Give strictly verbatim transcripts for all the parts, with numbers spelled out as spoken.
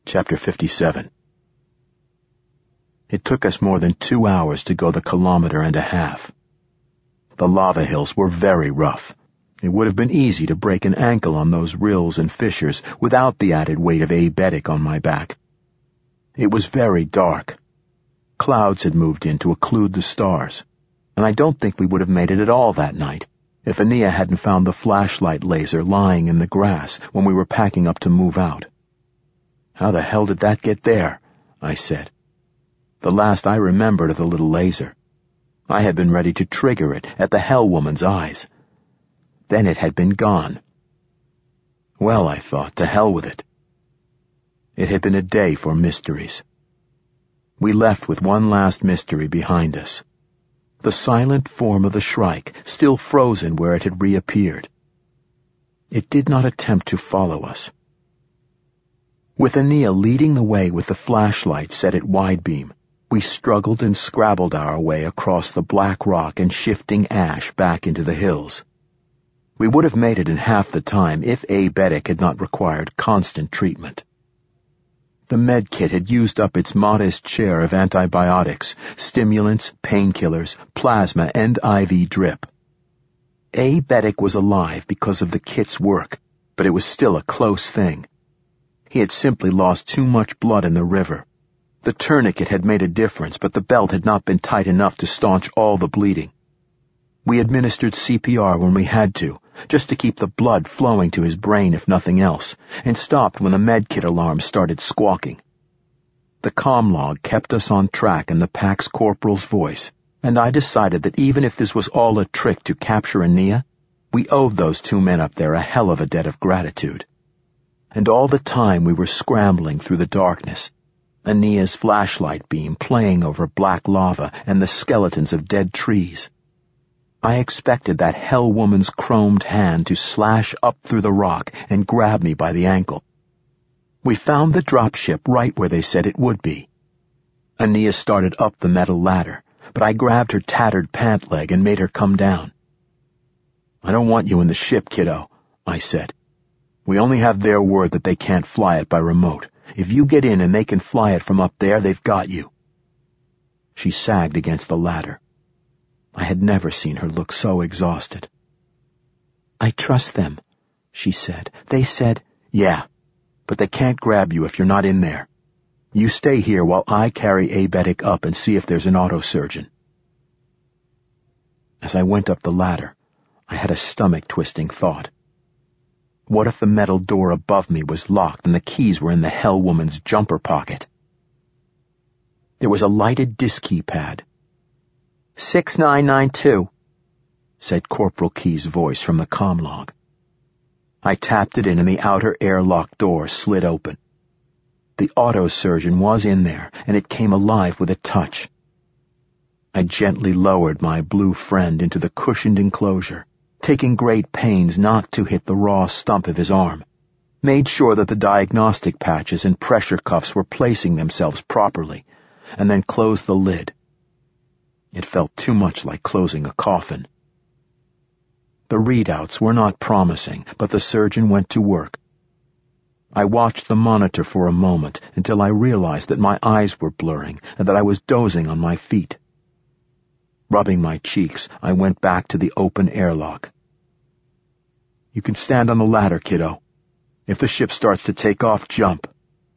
Chapter fifty-seven. It took us more than two hours to go the kilometer and a half. The lava hills were very rough. It would have been easy to break an ankle on those rills and fissures without the added weight of aebetic on my back. It was very dark. Clouds had moved in to occlude the stars, and I don't think we would have made it at all that night if Ania hadn't found the flashlight laser lying in the grass when we were packing up to move out. "How the hell did that get there?" I said. The last I remembered of the little laser. I had been ready to trigger it at the Hell Woman's eyes. Then it had been gone. Well, I thought, to hell with it. It had been a day for mysteries. We left with one last mystery behind us. The silent form of the Shrike, still frozen where it had reappeared. It did not attempt to follow us. With Ania leading the way with the flashlight set at wide beam, we struggled and scrabbled our way across the black rock and shifting ash back into the hills. We would have made it in half the time if aebetic had not required constant treatment. The med kit had used up its modest share of antibiotics, stimulants, painkillers, plasma, and I V drip. Aebetic was alive because of the kit's work, but it was still a close thing. He had simply lost too much blood in the river. The tourniquet had made a difference, but the belt had not been tight enough to staunch all the bleeding. We administered C P R when we had to, just to keep the blood flowing to his brain if nothing else, and stopped when the medkit alarm started squawking. The comm log kept us on track in the pack's corporal's voice, and I decided that even if this was all a trick to capture Ania, we owed those two men up there a hell of a debt of gratitude. And all the time we were scrambling through the darkness, Ania's flashlight beam playing over black lava and the skeletons of dead trees. I expected that Hell Woman's chromed hand to slash up through the rock and grab me by the ankle. We found the dropship right where they said it would be. Ania started up the metal ladder, but I grabbed her tattered pant leg and made her come down. "I don't want you in the ship, kiddo," I said. "We only have their word that they can't fly it by remote. If you get in and they can fly it from up there, they've got you." She sagged against the ladder. I had never seen her look so exhausted. "I trust them," she said. "They said—" "Yeah, but they can't grab you if you're not in there. You stay here while I carry aebetic up and see if there's an autosurgeon." As I went up the ladder, I had a stomach-twisting thought. What if the metal door above me was locked and the keys were in the Hell Woman's jumper pocket? There was a lighted disk keypad. six nine nine two, said Corporal Key's voice from the comm log. I tapped it in and the outer airlock door slid open. The autosurgeon was in there, and it came alive with a touch. I gently lowered my blue friend into the cushioned enclosure, taking great pains not to hit the raw stump of his arm, made sure that the diagnostic patches and pressure cuffs were placing themselves properly, and then closed the lid. It felt too much like closing a coffin. The readouts were not promising, but the surgeon went to work. I watched the monitor for a moment until I realized that my eyes were blurring and that I was dozing on my feet. Rubbing my cheeks, I went back to the open airlock. "You can stand on the ladder, kiddo. If the ship starts to take off, jump."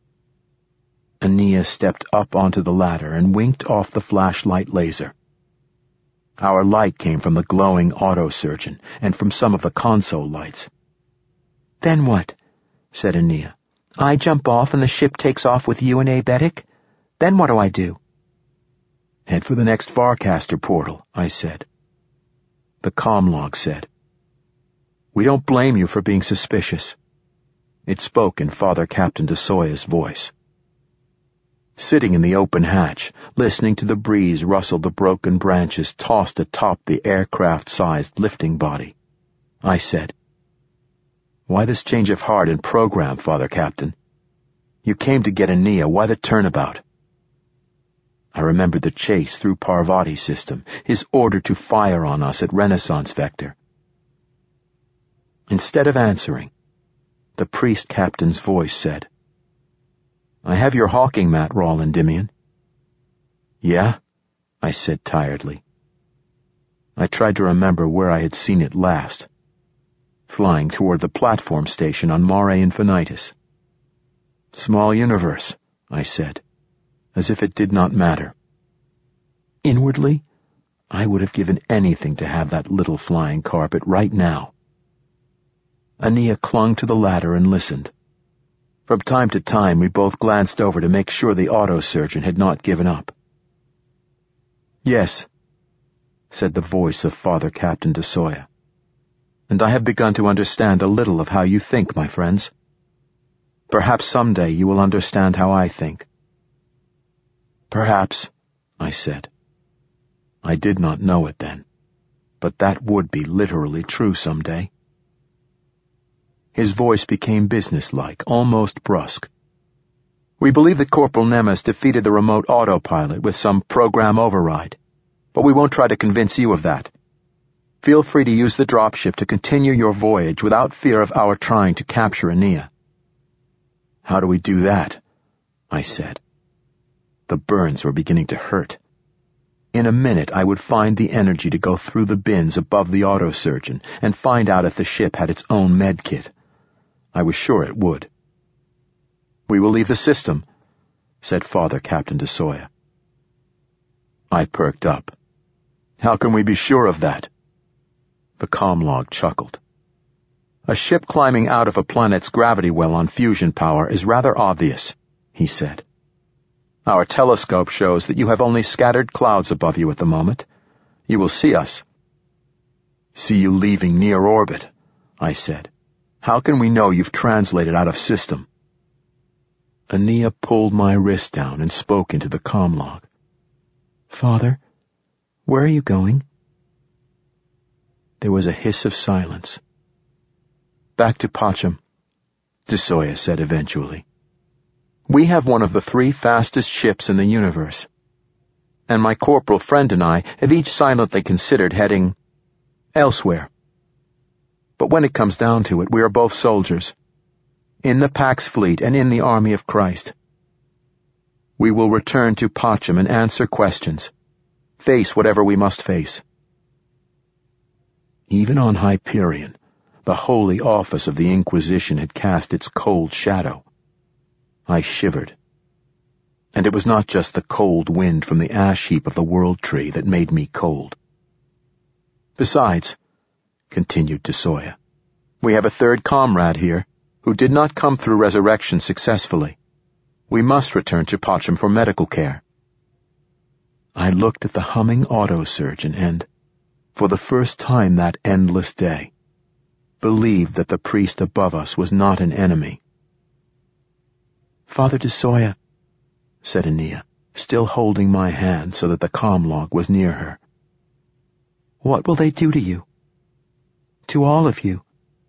Ania stepped up onto the ladder and winked off the flashlight laser. Our light came from the glowing autosurgeon and from some of the console lights. "Then what?" said Ania. "I jump off and the ship takes off with you and aebetic? Then what do I do?" "Head for the next Farcaster portal," I said. The comm log said, "We don't blame you for being suspicious." It spoke in Father Captain DeSoya's voice. Sitting in the open hatch, listening to the breeze rustle the broken branches tossed atop the aircraft-sized lifting body, I said, "Why this change of heart and program, Father Captain? You came to get Ania, why the turnabout?" I remembered the chase through Parvati's system, his order to fire on us at Renaissance Vector. Instead of answering, the priest captain's voice said, I have your hawking mat, Rawl, Endymion. Yeah? I said tiredly. I tried to remember where I had seen it last. Flying toward the platform station on Mare Infinitus. Small universe, I said, as if it did not matter. Inwardly, I would have given anything to have that little flying carpet right now. Aeneas clung to the ladder and listened. From time to time, we both glanced over to make sure the auto-surgeon had not given up. Yes, said the voice of Father Captain de Soya. And I have begun to understand a little of how you think, my friends. Perhaps someday you will understand how I think. Perhaps, I said. I did not know it then, but that would be literally true someday. His voice became businesslike, almost brusque. We believe that Corporal Nemes defeated the remote autopilot with some program override, but we won't try to convince you of that. Feel free to use the dropship to continue your voyage without fear of our trying to capture Aeneas. How do we do that? I said. The burns were beginning to hurt. In a minute I would find the energy to go through the bins above the autosurgeon and find out if the ship had its own med kit. I was sure it would. We will leave the system, said Father Captain de Soya. I perked up. How can we be sure of that? The comm-log chuckled. A ship climbing out of a planet's gravity well on fusion power is rather obvious, he said. Our telescope shows that you have only scattered clouds above you at the moment. You will see us. See you leaving near orbit, I said. How can we know you've translated out of system? Aeneas pulled my wrist down and spoke into the comm-log. Father, where are you going? There was a hiss of silence. Back to Pacham, de Soya said eventually. We have one of the three fastest ships in the universe, and my corporal friend and I have each silently considered heading elsewhere. But when it comes down to it, we are both soldiers, in the Pax fleet and in the army of Christ. We will return to Pacham and answer questions, face whatever we must face. Even on Hyperion, the holy office of the Inquisition had cast its cold shadow. I shivered. And it was not just the cold wind from the ash heap of the world tree that made me cold. Besides, continued de Soya, we have a third comrade here who did not come through resurrection successfully. We must return to Pacham for medical care. I looked at the humming autosurgeon and, for the first time that endless day, believed that the priest above us was not an enemy. Father de Soya, said Aeneas, still holding my hand so that the comm-log was near her. What will they do to you? To all of you?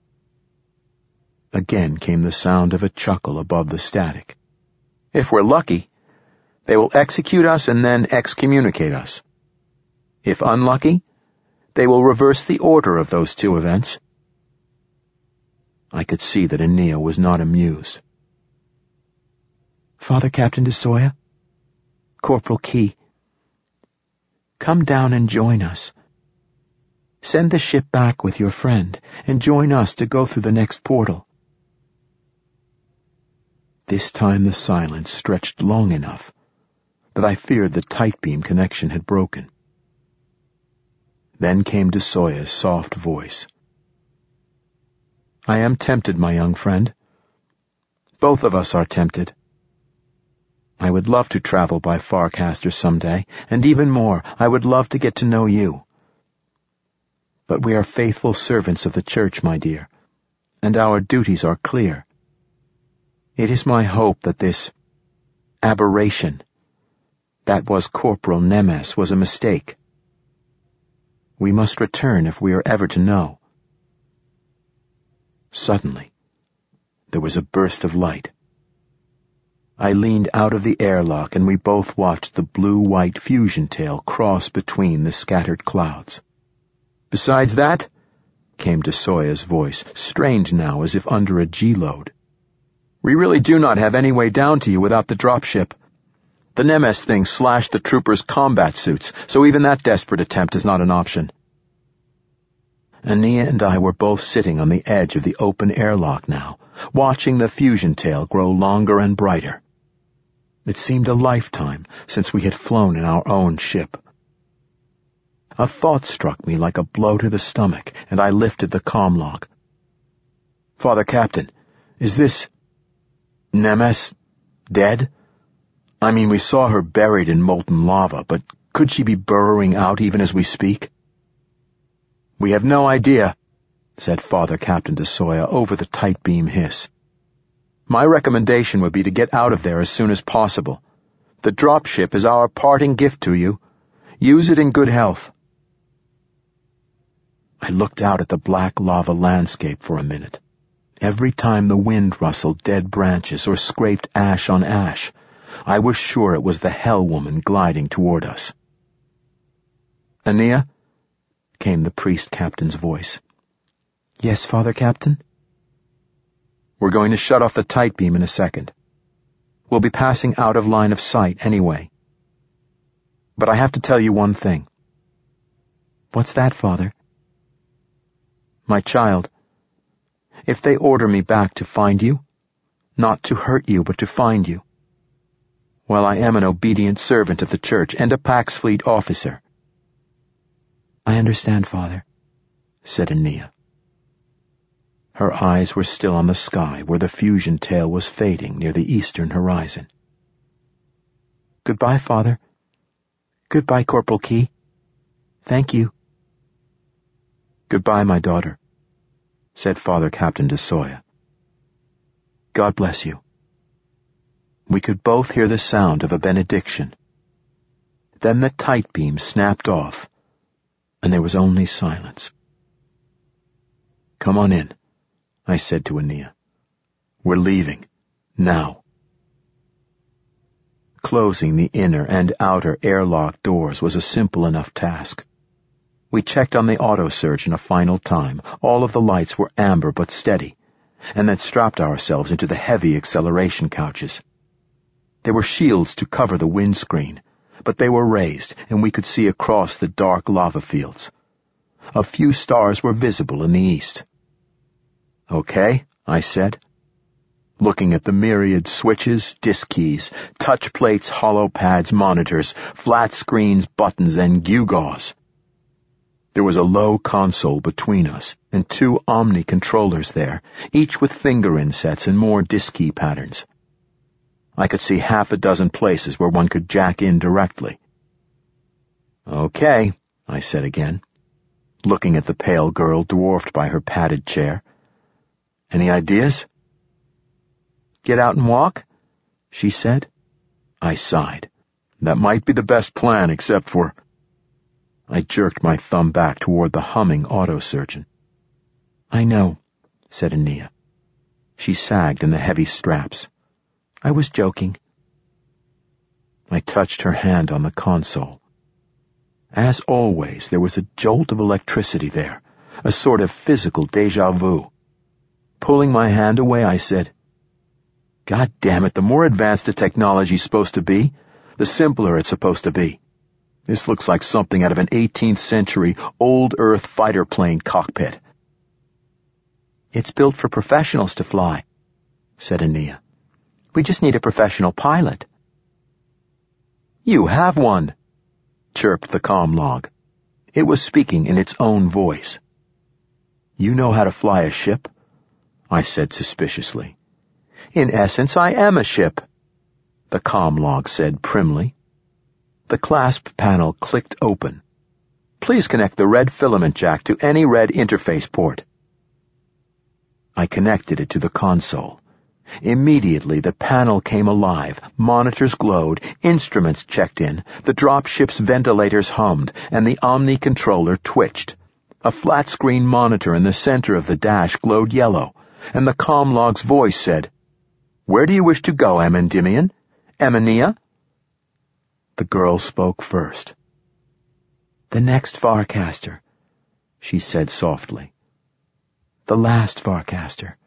Again came the sound of a chuckle above the static. If we're lucky, they will execute us and then excommunicate us. If unlucky, they will reverse the order of those two events. I could see that Aeneas was not amused. Father Captain de Soya, Corporal Key, come down and join us. Send the ship back with your friend and join us to go through the next portal. This time the silence stretched long enough that I feared the tight beam connection had broken. Then came de Soya's soft voice. I am tempted, my young friend. Both of us are tempted. I would love to travel by Farcaster someday, and even more, I would love to get to know you. But we are faithful servants of the Church, my dear, and our duties are clear. It is my hope that this aberration, that was Corporal Nemes, was a mistake. We must return if we are ever to know. Suddenly, there was a burst of light. I leaned out of the airlock and we both watched the blue-white fusion tail cross between the scattered clouds. Besides that, came de Soya's voice, strained now as if under a G-load. We really do not have any way down to you without the dropship. The Nemes thing slashed the troopers' combat suits, so even that desperate attempt is not an option. Ania and I were both sitting on the edge of the open airlock now, watching the fusion tail grow longer and brighter. It seemed a lifetime since we had flown in our own ship. A thought struck me like a blow to the stomach, and I lifted the comm log. "Father Captain, is this... Nemes dead? I mean, we saw her buried in molten lava, but could she be burrowing out even as we speak?" "We have no idea," said Father Captain DeSoya over the tight beam hiss. "My recommendation would be to get out of there as soon as possible. The dropship is our parting gift to you. Use it in good health." I looked out at the black lava landscape for a minute. Every time the wind rustled dead branches or scraped ash on ash, I was sure it was the Hell Woman gliding toward us. "Ania?" came the priest captain's voice. "Yes, Father Captain?" "We're going to shut off the tight beam in a second. We'll be passing out of line of sight anyway. But I have to tell you one thing." "What's that, Father?" "My child, if they order me back to find you, not to hurt you but to find you, well, I am an obedient servant of the Church and a Pax Fleet officer." "I understand, Father," said Ania. Her eyes were still on the sky where the fusion tail was fading near the eastern horizon. "Goodbye, Father. Goodbye, Corporal Key. Thank you." "Goodbye, my daughter," said Father Captain DeSoya. "God bless you." We could both hear the sound of a benediction. Then the tight beam snapped off, and there was only silence. "Come on in," I said to Ania. "We're leaving. Now." Closing the inner and outer airlock doors was a simple enough task. We checked on the autosurgeon a final time. All of the lights were amber but steady, and then strapped ourselves into the heavy acceleration couches. There were shields to cover the windscreen, but they were raised, and we could see across the dark lava fields. A few stars were visible in the east. "Okay," I said, looking at the myriad switches, disk keys, touch plates, hollow pads, monitors, flat screens, buttons, and gewgaws. There was a low console between us, and two Omni controllers there, each with finger insets and more disk key patterns. I could see half a dozen places where one could jack in directly. "Okay," I said again, looking at the pale girl dwarfed by her padded chair. "Any ideas?" "Get out and walk?" she said. I sighed. "That might be the best plan, except for—" I jerked my thumb back toward the humming autosurgeon. "I know," said Ania. She sagged in the heavy straps. "I was joking." I touched her hand on the console. As always, there was a jolt of electricity there, a sort of physical déjà vu. Pulling my hand away, I said, "God damn it, the more advanced the technology's supposed to be, the simpler it's supposed to be. This looks like something out of an eighteenth century old Earth fighter plane cockpit." "It's built for professionals to fly," said Ania. "We just need a professional pilot." "You have one," chirped the comm log. It was speaking in its own voice. "You know how to fly a ship?" I said suspiciously. "In essence, I am a ship," the comm log said primly. The clasp panel clicked open. "Please connect the red filament jack to any red interface port." I connected it to the console. Immediately, the panel came alive, monitors glowed, instruments checked in, the dropship's ventilators hummed, and the Omni controller twitched. A flat-screen monitor in the center of the dash glowed yellow, and the comm log's voice said, "Where do you wish to go, Amendymion? Ania?" The girl spoke first. "The next Farcaster," she said softly. "The last Farcaster."